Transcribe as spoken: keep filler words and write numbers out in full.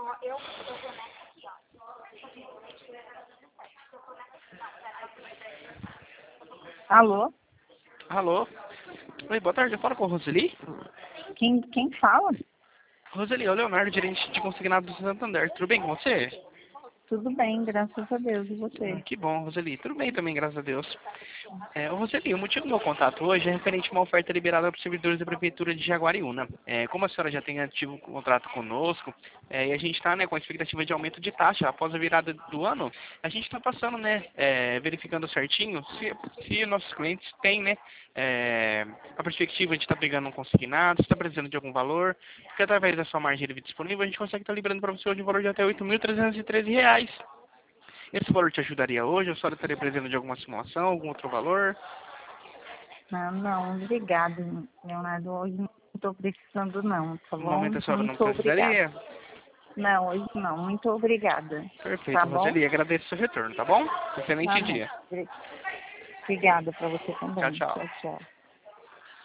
Alô? Alô? Oi, boa tarde, eu falo com a Roseli? Quem, quem fala? Roseli, é o Leonardo, gerente de consignado do Santander. Tudo bem com você? Tudo bem, graças a Deus. E Hum, você? que bom, Roseli. Tudo bem também, graças a Deus. É, ô, Roseli, o motivo do meu contato hoje é referente a uma oferta liberada para os servidores da Prefeitura de Jaguariúna. É, como a senhora já tem ativo contrato conosco, é, e a gente está, né, com a expectativa de aumento de taxa após a virada do ano, a gente está passando, né, é, verificando certinho se, se nossos clientes têm, né, é, a perspectiva de estar pegando um consignado, se está precisando de algum valor, porque através da sua margem livre disponível a gente consegue estar liberando para você hoje um valor de até oito mil trezentos e treze reais. Esse valor te ajudaria hoje? A senhora estaria precisando de alguma simulação, algum outro valor? Não, não, obrigado, Leonardo. Hoje não estou precisando não, tá No momento bom? a senhora não Muito obrigada. precisaria? Não, hoje não. Muito obrigada. Tá Perfeito, bom? Roseli. Agradeço o seu retorno, tá bom? Tá Excelente bom. dia. Obrigada para você Tchau, também. tchau. Tchau, tchau.